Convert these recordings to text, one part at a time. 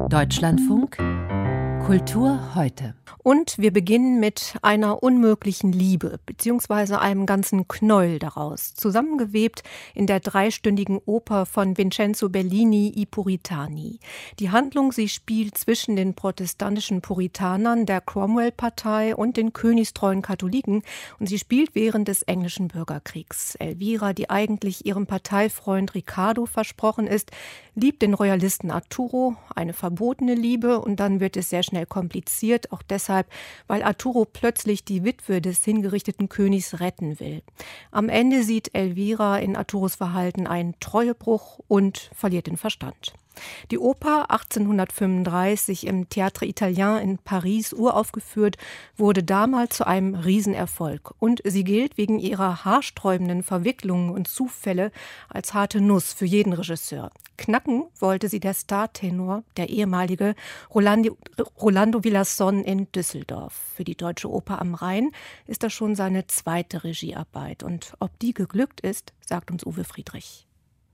Deutschlandfunk Kultur heute. Und wir beginnen mit einer unmöglichen Liebe, beziehungsweise einem ganzen Knäuel daraus, zusammengewebt in der dreistündigen Oper von Vincenzo Bellini, I Puritani. Die Handlung, sie spielt zwischen den protestantischen Puritanern der Cromwell-Partei und den königstreuen Katholiken und sie spielt während des englischen Bürgerkriegs. Elvira, die eigentlich ihrem Parteifreund Riccardo versprochen ist, liebt den Royalisten Arturo, eine verbotene Liebe, und dann wird es sehr schnell kompliziert, auch deshalb, weil Arturo plötzlich die Witwe des hingerichteten Königs retten will. Am Ende sieht Elvira in Arturos Verhalten einen Treuebruch und verliert den Verstand. Die Oper, 1835 im Théâtre Italien in Paris uraufgeführt, wurde damals zu einem Riesenerfolg. Und sie gilt wegen ihrer haarsträubenden Verwicklungen und Zufälle als harte Nuss für jeden Regisseur. Knacken wollte sie der Startenor, der ehemalige Rolando Villazón in Düsseldorf. Für die Deutsche Oper am Rhein ist das schon seine zweite Regiearbeit. Und ob die geglückt ist, sagt uns Uwe Friedrich.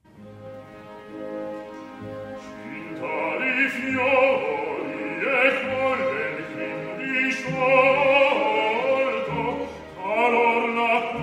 I fiori e colleghi di sciolto, talor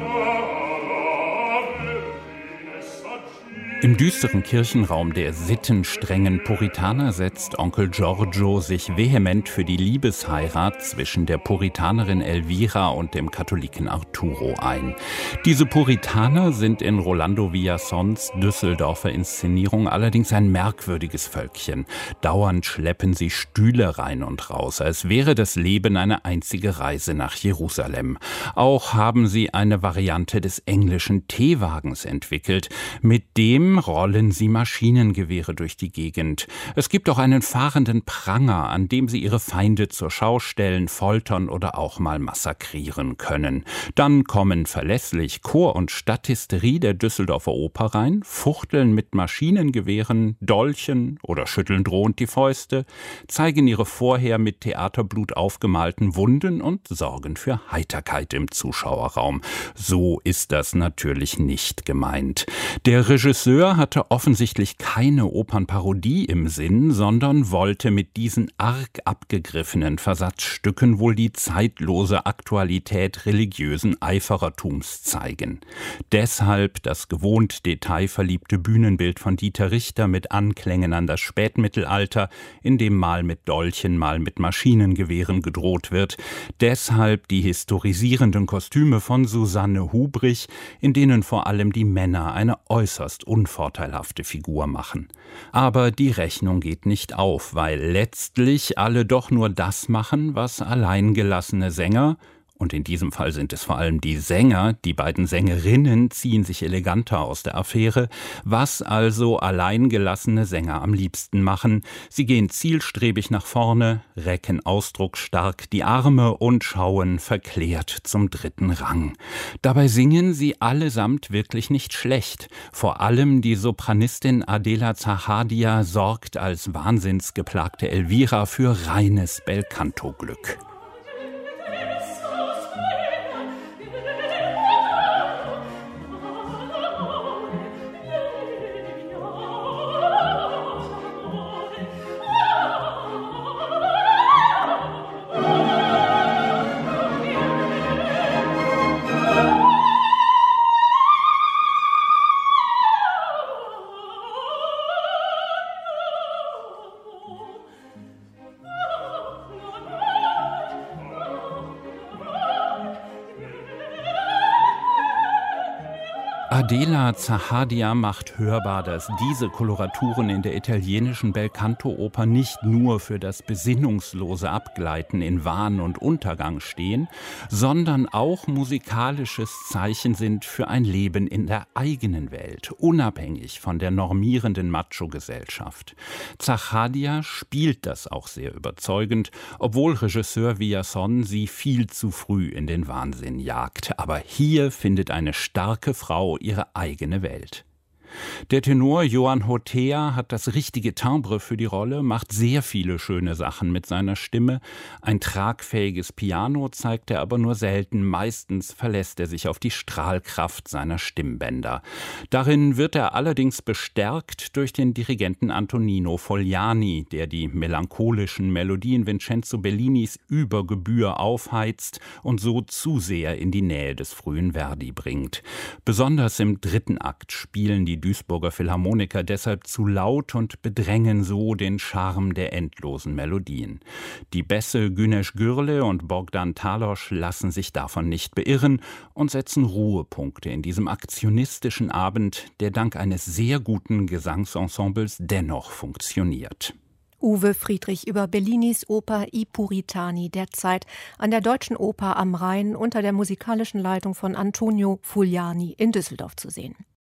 l'acqua vergine saggina. Im düsteren Kirchenraum der sittenstrengen Puritaner setzt Onkel Giorgio sich vehement für die Liebesheirat zwischen der Puritanerin Elvira und dem Katholiken Arturo ein. Diese Puritaner sind in Rolando Villazons Düsseldorfer Inszenierung allerdings ein merkwürdiges Völkchen. Dauernd schleppen sie Stühle rein und raus, als wäre das Leben eine einzige Reise nach Jerusalem. Auch haben sie eine Variante des englischen Teewagens entwickelt, mit dem rollen sie Maschinengewehre durch die Gegend. Es gibt auch einen fahrenden Pranger, an dem sie ihre Feinde zur Schau stellen, foltern oder auch mal massakrieren können. Dann kommen verlässlich Chor und Stadthysterie der Düsseldorfer Oper rein, fuchteln mit Maschinengewehren, Dolchen oder schütteln drohend die Fäuste, zeigen ihre vorher mit Theaterblut aufgemalten Wunden und sorgen für Heiterkeit im Zuschauerraum. So ist das natürlich nicht gemeint. Der Regisseur hatte offensichtlich keine Opernparodie im Sinn, sondern wollte mit diesen arg abgegriffenen Versatzstücken wohl die zeitlose Aktualität religiösen Eiferertums zeigen. Deshalb das gewohnt detailverliebte Bühnenbild von Dieter Richter mit Anklängen an das Spätmittelalter, in dem mal mit Dolchen, mal mit Maschinengewehren gedroht wird. Deshalb die historisierenden Kostüme von Susanne Hubrich, in denen vor allem die Männer eine äußerst unvorteilhafte Figur machen. Aber die Rechnung geht nicht auf, weil letztlich alle doch nur das machen, was alleingelassene Sänger, und in diesem Fall sind es vor allem die Sänger, die beiden Sängerinnen ziehen sich eleganter aus der Affäre, was also alleingelassene Sänger am liebsten machen. Sie gehen zielstrebig nach vorne, recken ausdrucksstark die Arme und schauen verklärt zum dritten Rang. Dabei singen sie allesamt wirklich nicht schlecht. Vor allem die Sopranistin Adela Zahadia sorgt als wahnsinnsgeplagte Elvira für reines Belcanto-Glück. Adela Zahadia macht hörbar, dass diese Koloraturen in der italienischen Belcanto-Oper nicht nur für das besinnungslose Abgleiten in Wahn und Untergang stehen, sondern auch musikalisches Zeichen sind für ein Leben in der eigenen Welt, unabhängig von der normierenden Macho-Gesellschaft. Zahadia spielt das auch sehr überzeugend, obwohl Regisseur Villazón sie viel zu früh in den Wahnsinn jagt. Aber hier findet eine starke Frau ihre eigene Welt. Der Tenor Johann Hotea hat das richtige Timbre für die Rolle, macht sehr viele schöne Sachen mit seiner Stimme. Ein tragfähiges Piano zeigt er aber nur selten. Meistens verlässt er sich auf die Strahlkraft seiner Stimmbänder. Darin wird er allerdings bestärkt durch den Dirigenten Antonino Fogliani, der die melancholischen Melodien Vincenzo Bellinis über Gebühr aufheizt und so zu sehr in die Nähe des frühen Verdi bringt. Besonders im dritten Akt spielen die Duisburger Philharmoniker deshalb zu laut und bedrängen so den Charme der endlosen Melodien. Die Bässe Güneş Gürle und Bogdan Talos lassen sich davon nicht beirren und setzen Ruhepunkte in diesem aktionistischen Abend, der dank eines sehr guten Gesangsensembles dennoch funktioniert. Uwe Friedrich über Bellinis Oper I Puritani, derzeit an der Deutschen Oper am Rhein unter der musikalischen Leitung von Antonio Fogliani in Düsseldorf zu sehen.